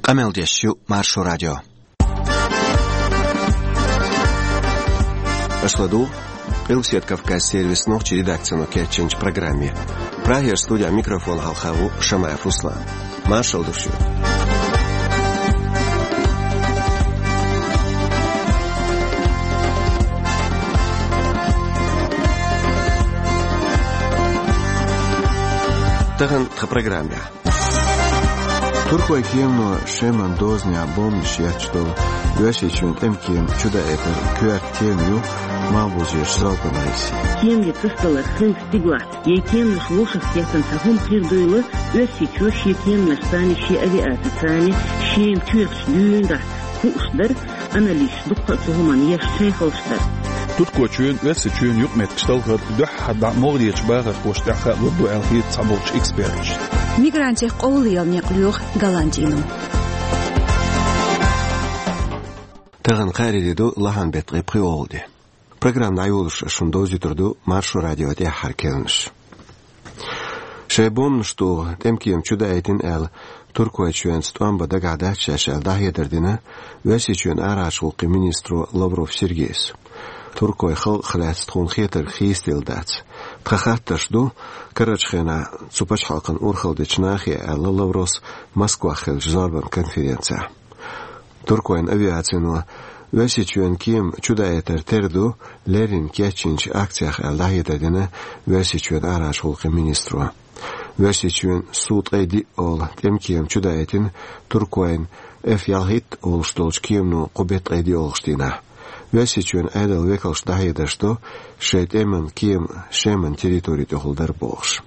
Qameldeshu Marsho Radio. Ашладу Илсет Кавказ сервис ногчи редакцияну кетченч программе. Прагер студия микрофон Халхаву Шамаев Руслан. Маршал душу. Таган в программе. Туркой кемно шеман дозня бомбиш ячтол вешичун темкем чуда этер квартемю мабузеш сралпанайси. Кемли цыстала хэн стигла. Екем слушах стехтан сахун прирдуйлы вешичу шекем настанищи авиацияни шем чуекш дюнда кушдар анализ дукта цугуман ешшейхолштар. Туркой чуен вешичун юкметкштал гад духада мордич багар поштаха луду алхит самолч экспертш. Мигранти qowliyal neqluyuq Голландину. Таган qairidu lahan betqi prioldi. Программа ayulush shundozi turdu Marsho Radio de harkelnish. Shebom что temkiem чудaitin el Turkoj чуен стомба дагада чашал дахедердина весичун арашулqi ministru Lavrov Sergeys. Turkoj xalast xun xeter xistildaц. Тхахатташду Карачхена цупачхалкан урхалдичнахи алла Лаврос Москва хел жарбан конференция. Туркойн авиацияну весичуен ким чудаетер терду лерин кечинч акциях аллахидадина весичуен арашулqi министру. Весичуен суд эйди ол темким чудаетин Туркойн эфялхит ол штолч кимну кубет эйди олштина. Весичуен айдал векалш дахидашто шейт эмен ким шемен территории тохолдар богш.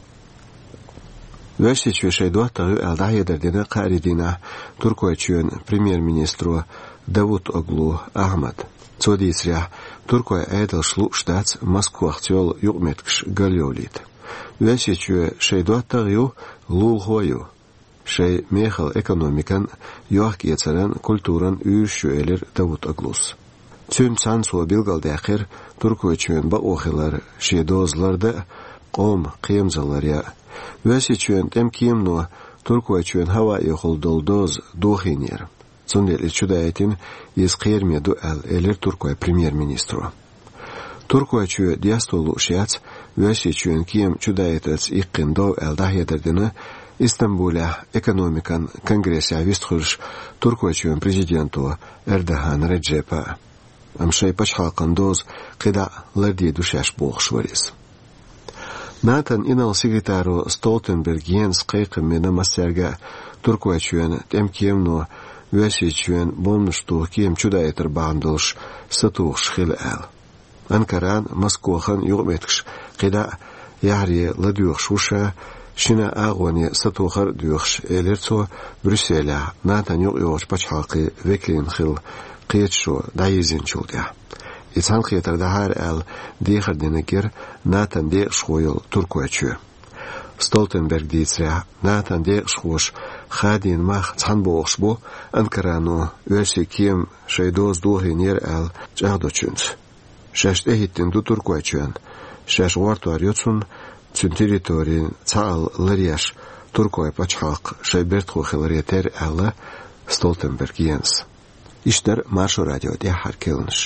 Весичуен шейдуаттагы алдахидардина қаридина Туркойчуен премьер-министру Давут Оглу Ахмад. Цодисря Туркой айдал шлу штац Москвахтел югметкш галёлит. Весичуен шейдуаттагы лулхою. Шей мехал экономикан юахкецаран культуран үйршуэлер Давут Оглус. Tüm sansuwa bilgaldaqir Turkiyçüen ba oxilar şedozlarda qom qiyamzalarya vəsiçüen temkimno Turkiyçüen hava yoxuldoldoz doxiner. Çundeli çudaytin yesqirmedu al elir Turkiy premier-ministru. Turkiyçü diastolu şiat vəsiçüen kim çudaytats iqindov aldahederdini İstanbul'a ekonomikan kongresi vistxurş Turkiyçüen prezidentu Erdoğan Recep Amşay paçhalqan doz qida lardi duşaş boğşvaris. Natan inal sekretaru Stoltenberg Jens qayqimena masterga Turkiyçüen temkemno vəsiçüen bomnuştu kim çudaytır bandılış satuğ xil al. Ankaran Moskvahan yuqmetkş qida yahri laduyux şuşa şina ağwani satuğar duyux elertso Brüssel'a natan yuqyoş paçhalqi veklin xil قيتشو دايزين شولديا إنسان خيتر دهار ال ديخر دينكير ناتن ديق شويل تركواتشو ستولتنبرغ ديتسريا ناتن ديق شوش خادين ماخ تحنبوغش بو أنكرانو ويسي كيم شايدوز دوغي نير ال جاهدو چونس شاشت اهيتين دو تركواتشوان شاش وارتوار يوتسون تون تيريتورين تاال لرياش تركوي بچحاق شايبرتخو خلريتر ال ستولتنبرغ ينس İşler Marsho Radio diye harkelniş.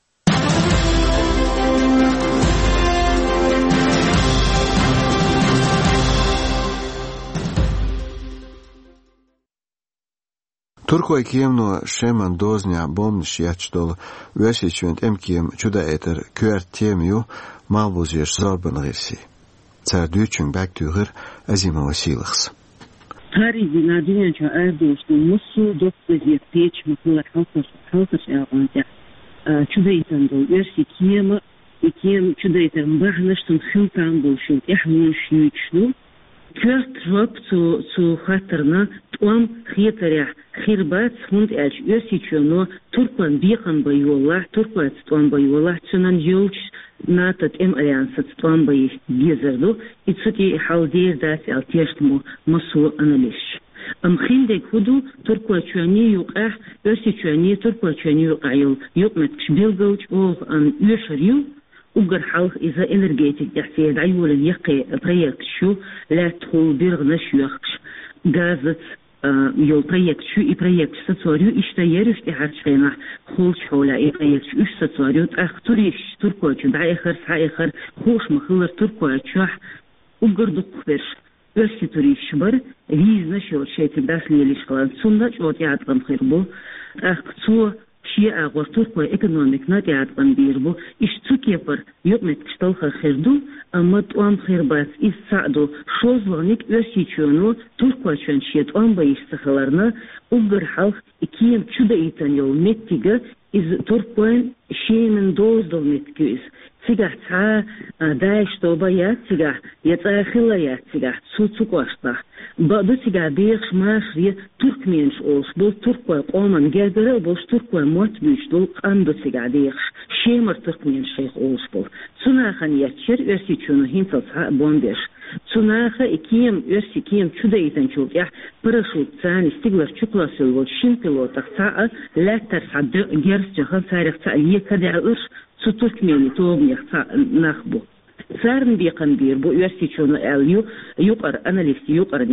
Turkoj kemno šeman doznya bomniš jačtol vesičuent emkiem čudaeter kvartemju malbuzješ zorbanagirsi. Car düçün baktügür azima vasilixs. Tarihi nadine ço erdoştu musu dokuziyet peç mutlar halkış erbanca çudaytan do versi kim çudaytan bahnaştun xiltan bolşun ehmuş yüçlu kört rop zu hatırna tuam xiyetariya xirbat hund elç versi çono Turkman biqan bayollah Turkman tuam bayollah çunan yolç natat alliansat tuam bay gezerdu itsuti haldir das altiyashmu masu analiz خندق هدو تركواتشاني يقع يرسيتشاني تركواتشاني يقعيل يقمت بيلغوش أو أن يشريو وقر حلق إذا إنرجيتك يحسيد عيولا يقي بريك شو لا تخول بيرغ نشيوخش غازت يول проект شو и проект сацорю иштаерюш и харчена холч хола и проект уш сацорю ахтуриш туркочу да эхер саехер хош махлер туркочу угордук верш össi turиш бар визна шо шети даслилиш калан сунда чот яаткан хирбу ахцу شيء أغوطوك وإقنامك ناديات بنبيربو إشتوك يبر يومت كشتالخ خيردو أما توام خيربات إسساعدو شوزوانيك أسيچونو تركوا چون شيء توام بايستخلارنا أغر حالخ إكيم چودا إيتان يو متيغا إز تركوان شيء من دوزدو متيغيز تيغا تا دايش توبا يا تيغا يتاخلا يا تيغا تسوتسوك واشتا بعدو تيغا بيخش ماشري تركمينش أولش بول تركوا قومان جاغرا بولش تركوا موت بيش دول قاندو تيغا بيخش شيمر تركمينش شيخ أولش بول تسوناخان يتشر أرسي چونو هنسل تا بوندش تسوناخا إكيم أرسي كيم چودا إيتان چوب يح برشوت تاني ستيغلر چوكلا سلول شين بيلوتاق تا لا ترسع جرس جخل ساريخ تا يكادع أرش تركميني توبنيخ نخبو سارن بيقن بيربو يرسيچونو اليو يقر اناليست يقر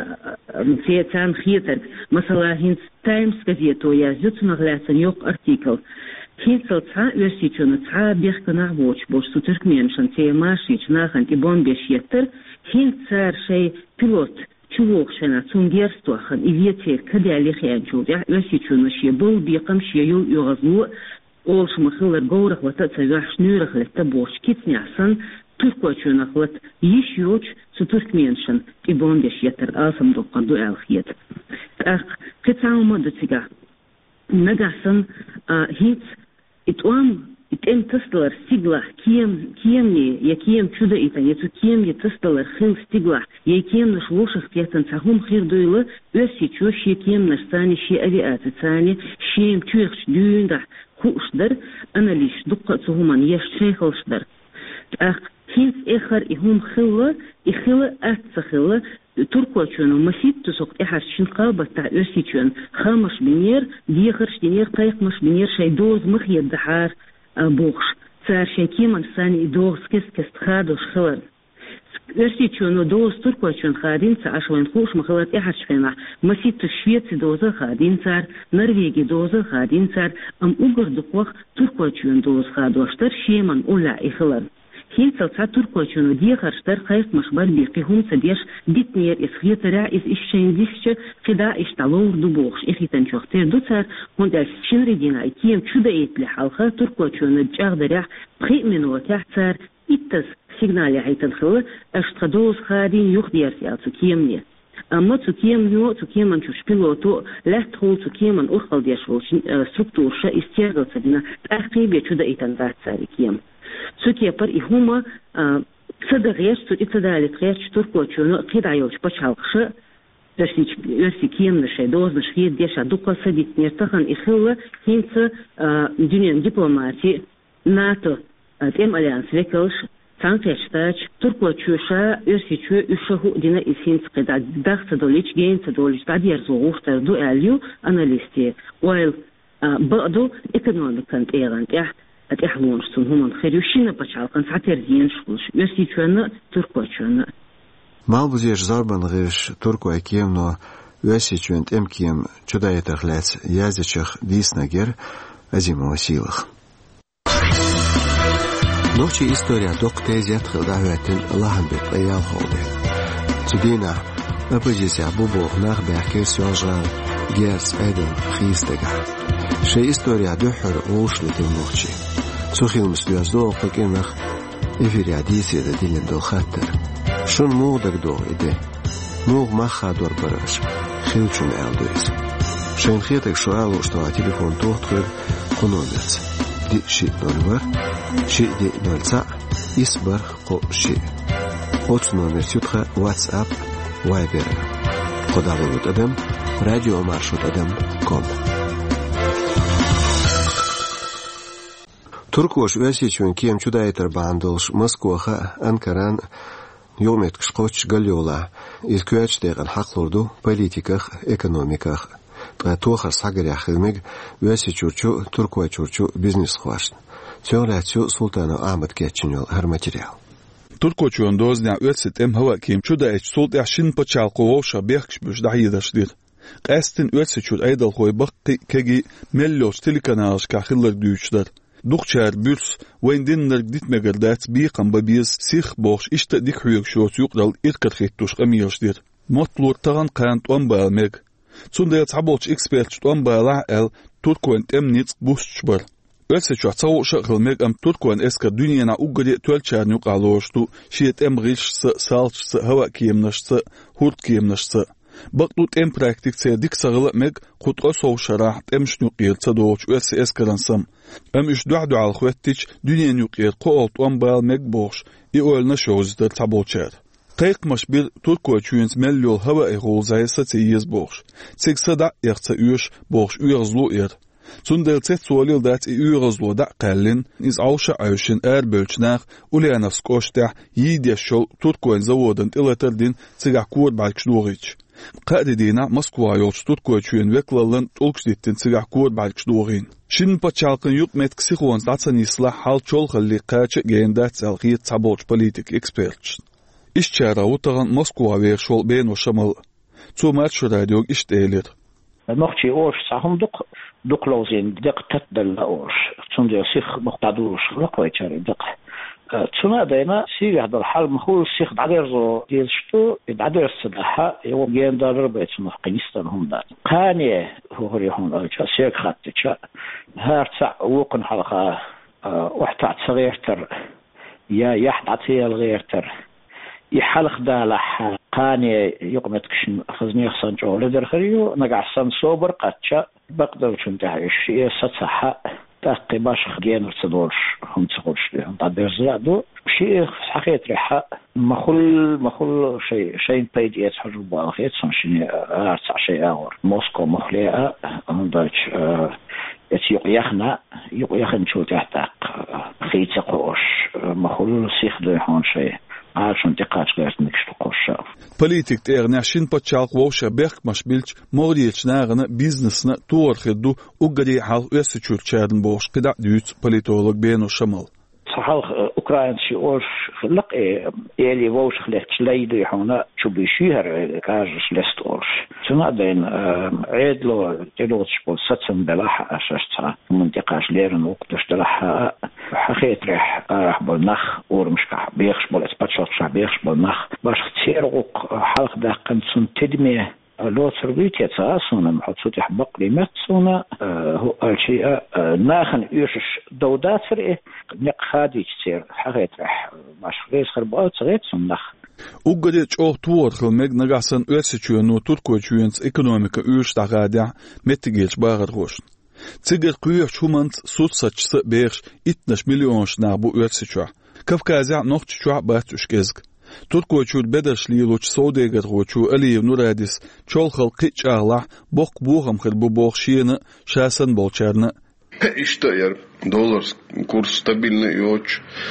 متيتان خيتر مثلا هينس تايمز газету yazıtına glasen yok artikel هينسل تا يرسيچونو تا بيخنا ووش بوش تركمينشن تيماشيچ ناخن تي بومبيش يتر هينسار شي بيلوت چوق شنا تونگيرستوخن ايفيتير كدالي خيانچو يرسيچونو شي بول بيقم شي يغزو Олш махылар гоурах лата цавях шнюрах лета борч китнясан туркочунах лат ешьоч цу туркменшин и бондеш ятер асам докканду алхиет. Ах китаума дутига нагасан хит итуам итем тысталар стигла киемни якием чуда итан яцу киемни тысталар хил стигла якием наш лошах тетан цахум хирдуйлы өсичу шекием наш сани ши авиации цани шием чуихш дюнда خوشدر أنا ليش دقة همان يشتغلشدر هينس آخر إهم خلا أتسخلا تركوا شنو مسيت تسوق إحر شنقابة تأسي شن خامش بنير ديخرش دنير طيق مش بنير شيء دوز مخيط دحار بوخش صار شيء كيمان ساني دوز كس خادوش خلر أرسي شنو دوز تركوا شن خادين عشوين خوش مخلات إحر شفنا مسيت الشويت دوزة خادين صار نرويجي دوزة خادين صار أم أجر دقوق تركوا شن دوز خادوشتر شيمان أولا إخلر هينسل تا تركوا شنو ديخرشتر خيف مخبر بيقيهم سديش ديتنير إسخيط رائز إشين ديشش خدا إشتالور دبوخش إخيطان شوختير دوتار هند أسشين ردينا إكيم چودا إيتلي حالخا تركوا شنو جاغ دريح بخيء منو تحتار إتس سيجنالي عيتن خلا أشتغدوز خادين يخدير سيالتو كيمني أما تكيم من شو بيلوتو لا تقول تكيم من أخل ديشول ستركتور شا استيغل سبنا تأخيب يشودا إيتن ذات ساري كيم سوكي بر إهما صدق غير سوكي تدالت غير شتركو شنو قيد عيوش بشالخش يرسي كيم نشي دوز نشي ديشا دوكا سديت نيرتخن إخلا هينس دنيا دبلوماتي ناتو تيم أليانس ويكلش Санкештач, туркуачуша, ерсичу, ушаху дина исинс кеда дахта долич, гейнца долич, дадьер зугуштер ду алью аналисти. Уайл баду экономикант эрант, ат эхлоншсун хуман херюшина пачалкан сатер зиншкулш, ерсичуана, туркуачуана. Малбузеш зарбан геш туркуакемно, ерсичуант эмкем, чудаетахлец, язичах диснагер, азимова силах. Ночи история доктез ятхил дахветін лаханбет аял холде. Цудина, апозиция бубох нах бәкер сёжган герц эден хистега. Ше история дөхөр оушлетен ночи. Сухилмс дуяздо пекенах эфиря дисида дилен дол хаттер. Шун мугдаг до иде. Муг маха дор бараш. Хилчун элдуис. Шен хетек шуалу, что телефон тохтхыр куномец. دي شيء نمبر شيء دي نلصق إصبر قو شيء قط نمبر تدخل واتساب وايبر قدامه أدم راديو مارشوت أدم كوم تركوش واسيچون كيم چودايتر باندلش مسكوخا أنكران يوميت كشقوش قليولا إذكواتش ديغن حقلوردو политиках экономиках توخر ساگر یخیمگ ویسی چورچو ترکوی چورچو بیزنس خواشن. تیولاتیو سلطان آمد کیچنیل هر ماتریال. ترکوچون دوزنیا ویست هوا کیم چودا اچ سلط یشین پچال قووشا بیخش بش دهیدش دید. Qəstin ötsüçür aydal xoy baqi kegi mellos telekanalış kaxillar düyüşlər. Duqçar bürs wendinler ditmegerdat bi qamba biz six boş işte dik huyuk şos yuqdal irkat xittuş qamiyashdir. Motlur tagan qant onbalmeg. Tsundaya tabolch expert onbala el Turkuen emnits busçbar. Ötsüçü atsavuş qılmeg am Turkuen eska dünyana uqadi tölçarni qaloştu. Şiyet emrilşsə salçsə hava kiyemnaşsə hurt kiyemnaşsə. Baqlut em praktikse dik sağılı meg qutqa soğuşara emşnu qiyelsa doğuç ötse eskaransam. Am iş duadu al xwettiç dünyen yuqiyet qolt onbal meg boş. I olna şozdir tabolçar. Qayqmaş bir Turku çüyens mellol hava eğolzaysa teyiz boş. Seksa da yaxsa üş boş üyazlu er. Sundelset solil dat üyazlu da qallin iz avşa ayşin bölçnaq ulyanas qoşta yideshol Turku zavodun tilaterdin sigaqur balkşluğiç. Qadidina Moskva yolç Turku çüyen veklalın olqşdittin sigaqur balkşluğin. Şin paçalqın yuq metkisi xons datsanisla hal çolxalli qaça gendat salqiyet sabolç politik ekspert. İşçara utagan Moskva ve şol ben oşamal. Çomat şu radyo iştelir. Moxchi oş sahumduk duklozin diqtat dalla oş. Çünkü sih muqtaduş laqayçar diq. Çuna dayna siyah dal hal mahul sih daderzo diyelştu dadersdaha yo gendarlar beçmah Qistan humda. Qaniye hori hum alça sek khatça. Harsa وقن halqa وحتى صغيرتر يا يحدث الغيرتر يحلق دالح قاني يقمت كشن خزني خصن جوله درخريو نقعسن صوبر قاتشا بقدر شنتها الشيء ستصحى تاقي باش خدين ارتدورش هم تقولش لهم تعدرزلادو شيء حقيقة ريحة مخل شيء بيد يتحجب بالخيط سنشيني ارتع شيء اغر موسكو مخليئة هم دايش يقيخن شو تحتاق خيط قوش مخل سيخ دويحون شيء عشان تقاش غير نكشتو قوشا Politik ternaşin paçalq wowşa berkmaş bilç mordiyçnağını biznesna tuorxedu uqadi hal ösü çürçadın boş qida düt politolog Beno Shamal. صحيح أوكرانيا شيء خلق إلي ووش خلق شليد يحونا شو بيشير كارش لستورش شنو دين عيدلو تلوش بول ستن بلاح أساسا منطقة ليرن وقتش دلها حقيقة راح بالنخ ورمشكح بيخش بول إسباتشوش بيخش بالنخ باش تسيرق حلق دقن سن تدمية لو تربيتي تاسونا محطوط يحبق لي متسونا هو الشيء ناخن يوشش دودات فرقه نق خادي كتير حقيقة راح باش غير خربات صغيت سنخ Uqadi çoğ tuor xilmek nagasan ötsüçüyenu Turku çüyens ekonomika üş dağadia metigilç bağır hoşun. Tsiger kuyuş humant sut saçsı 5 milyon şnar bu ötsüçü. Kafkazya noqçu bağıt üşkezg. Turku çür bederşli loç sodeger hoçu Aliyev Nuradis çol xalqi çağla boq buğam xir bu boqşiyeni şasan bolçarını İşte yer dolar kurs stabilny yoç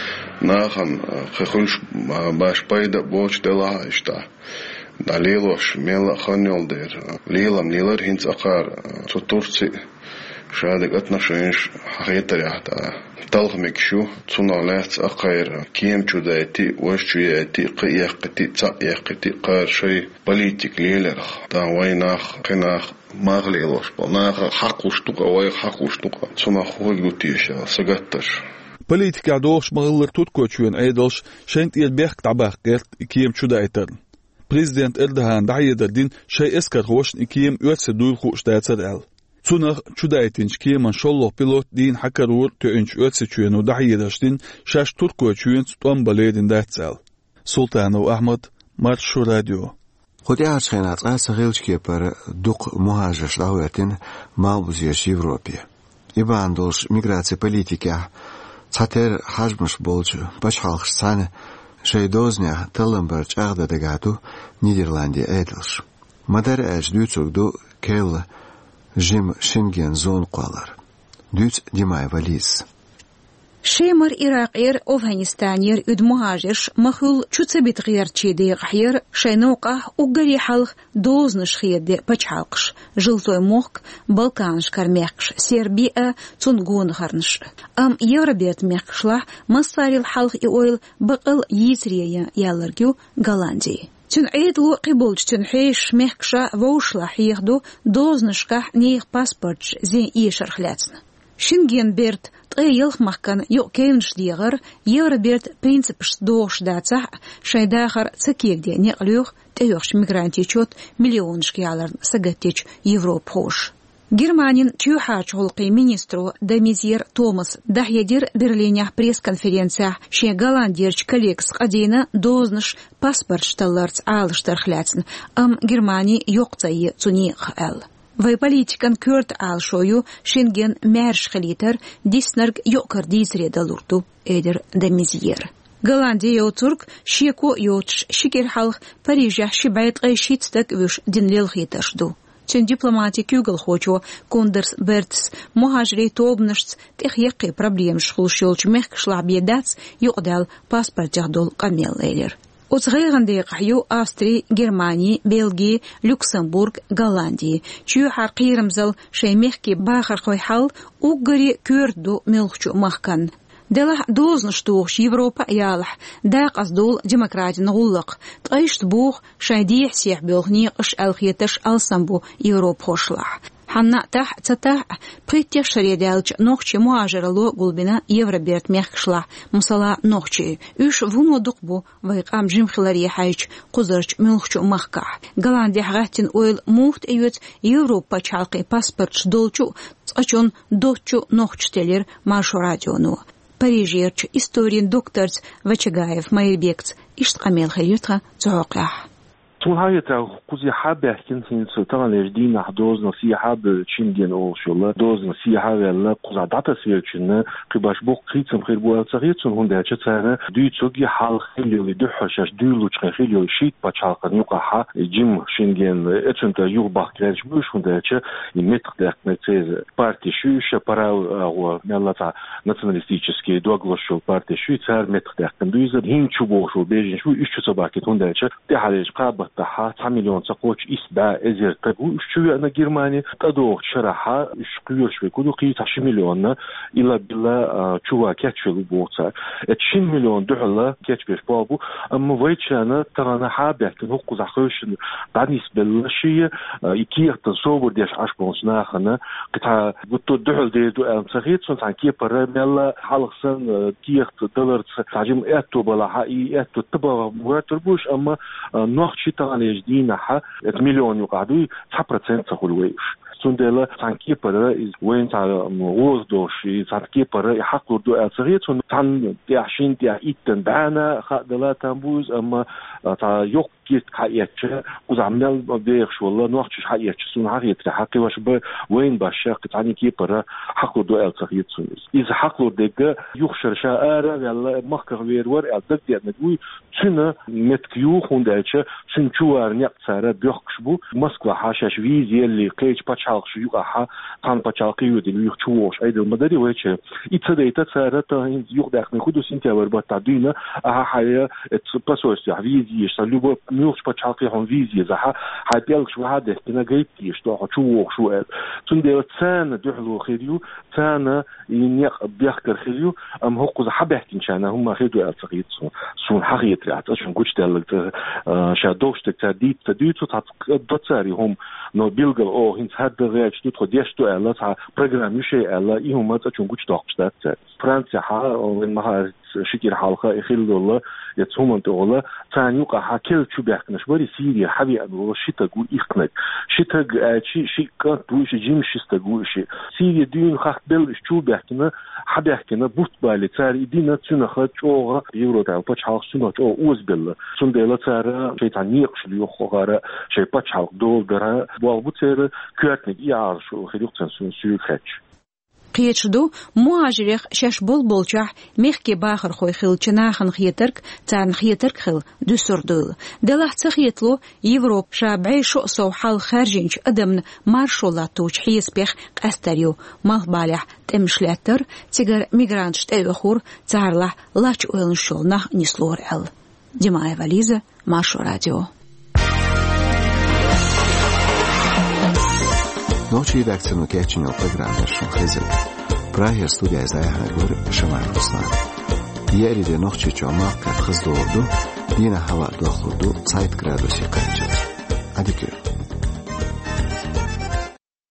nahan xulş baş payda boç dela işte daliloş mela xanyol der lilar hinç aqar Tursi şadık atnaşınş haqiqatarahta talğmek şu sunalats aqayr kim çudati waş çuyati qiyaqti tsaqti qar şey politik liler da waynaq qinaq mağliloş bana haquştuqa way haquştuqa suna xoygutiyşa sagattaş politika doğuş mağıllar Turku çüyen aydolş şent elbek tabaq gert kim çudaytar Prezident Erdoğan dayederdin şey eskar hoşn kim ötse duyğu ştatsar el Sunaq çudaytinç kiman şolloq pilot din hakarur töönç ötse çüyenu dayederştin şaş Turku çüyen tutan baledin datsal Sultanov Ahmad Marshu Radio خودی آشنات آسیل که پر دوق مهاجرش داوتین مالبوزیش Европе. İbandolş migratsiya politika çater hajmış bolcu baş halk sane şeydoznya Tallenberg ağda degatu Niderlandiya edilş. Madar aj düçugdu kel jim Schengen zon qalar. Düç dimay valiz. شيمر إراقير أفغانستانير إد مهاجرش مخل چوتسبيت غير چيدي غحير شينوقه وقري حلق دوزنش خيدي بچحلقش جلتوي موخك بالكانش كارميقش سيربيئة تنقون خرنش يوربيت ميقشلا مصاري الحلق إويل بقل يتريا يالرجو غالاندي تن عيدلو قبولج تن حيش مهكشا ووشلح يخدو دوزنشكح نيخ باسبورتش زين إيشر خلاتنا شنجين بيرت طيلخ مخكن يوكينش ديغر يور بيرت برينسيبش دوش داتسح شاي داخر تسكيك دي نقليوخ تيوخش ميغرانتي چوت مليونش كيالر سغتيچ يوروب خوش Германин чуйхач холқи министру Демизир Томас дахьедир Берлинях пресс-конференциях ше Голландерч коллегс қадейна дозныш паспорт шталларц алыштар хляцн, Германии йоқцайы цуних әл. Вай политикан көрт ал шою Шенген мәрш хлитер диснерг йокар дизреда лурту эдер Демизир. Голландия йоцург шеку йотш шикер халх Парижах шибайт айшитстак виш динлел хиташду. Чен дипломатик югал хочо кондерс бертс мухажри тобнышц тех яқи проблем шхулшолч мехкшла бедац юqdal паспорт жахдол камел эйлер. Оцгайганда қаю Австрия, Германия, Бельгия, Люксембург, Голландия. Чу харқирымзал шеймехки бахар хойхал уггари көрду мелхчу махкан. Делах дознштух Европа ялах дақас дол демократия нغулق тайшт бух шайдих сех белгни иш алхеташ алсамбу Европа хошлах ханна тах цатах притех шаредалч нохчи муажерло гулбина Евроберт мехшлах мусала нохчи үш вумодук бу вайқам жимхлари хайч кузарч мелхчу махка Голландия гатин ойл мухт эйвет Европа чалқи паспорт долчу цачон дочу нохчтелер машурадиону Парижерч историн докторц Вачагаев Майбекц иштқамел хилютха цоқах. Тунхайта кузи хабе хинсин сутан леждин ахдозна си хаб чинген олшула дозна си хавелла куза дата сверчне қибаш бок қицам хирбуал цагицун хунда чацана дүйцоги хал хилюли духашаш дүүлуч хилюли шит пачалқан юқаха жим шинген эцунта юбах крэж буш хунда ча и метрдак нецез партия шуша парау меллата националистические доглашул партия шуйцар метрдак дүйзер хинчу бошул бежин шу ишчу собаки хунда ча техалеш қаба تها 9 مليون تقوش إسباع إزير تقو شو أنا جرماني تدوخ شرحة شقيور شوي كدو قي 10 مليون إلا بلا شوا كاتشل بوتا 20 مليون دولار كاتش بابو أما ويتش أنا ترى أنا حابة كنوق زخوش بعد بالشيء يكير تصور ديش عشبونس ناخنا قطع بتو دولار دو أن صغير سنت عن كي برملا حلقسن كير دولار تعجم أتو بلا حقي أتو تبغى مرتبوش أما نوخشي تغنيش دينها 1 مليون يقعدوا 9% تخلويش سندلا تانكي برا وين تاع ووزدوش تانكي برا يحقوا دو أصغير سن تان ديعشين ديع إيتن بانا خدلا تنبوز أما تاع يوك كيت حقيقة وزعمل بيخش والله نوختش حقيقة سن حقيقة حقي واش وين باشا قطعني كي برا حقوا دو أصغير سن إذا حقوا دقة يخشر شاعر يلا مخكر ويرور أدق دي ندوي سنة متكيو خونداش سن شوار نقصار بيخش بو مسكوا حاشاش فيزي اللي قيش باتشالق شو يقحا كان باتشالقي ودي يخشوش أيضا المدري ويش إتسديت سارة يقدر نخدو سنتيار بتعدينا حياة تبصوش فيزي يشتغلوا ميوش باتشالقي هم فيزي زها حيبيلك شو هذا كنا جايبتي يشتغل شو تندير تسان دحلو خيريو تسان ينيق بيخكر خيريو أم هو قز حبيحكي إنشان هم خيدو ألتقيت سون حقيقة عشان كوش دلك شادوش تكتاديت تديتو تاتساري هم نو بيلغل أو هنس هاد غيرش تدخل ديشتو ألا تا برنامج يشي ألا إيهم عشان كوش داقشتات فرنسا ها وين مها شكل حلقة يخيل الله يتهم أنت الله ثاني وقع كل شو بيحكنش بري سيريا حبي أنو شيء تقول إخنك شيء تق شيء كات بوش جيم شيء تقول شيء سيريا دين خاط بل شو بيحكنا حبي يحكنا بوت بالي تاري دينا تنا خد شو يورو تاع بتش حلق سنة شو أوز بل سن ديلا تارا شيء تانيق شو يخوغارا شيء بتش حلق دول درا والبوتير كاتني يعرف شو خيرك تنسون سيرخش قيتشدو مهاجريخ شاش بولچاح ميخكي باخر خوي خيلچناخن خيترك تان خيترك خيل دوسردول دلح تخيتلو يوروب شابعي شو سو حال خارجينش ادمن مارشولاتوچ حيس بيخ قستريو مال بالح تمشلاتر تيغر ميغرانتش تيخور تارلح لاچ اولن شولناخ نيسلور ال ديماي вализа Машу радио Noći redakcijno kećenje programa Šuhezek. Praher studija izdaja Hagor Šamar Ruslan. Jeri de noći čoma kad hzdo دينا هوا دو خردو 2 градуси قنجت. Adikür.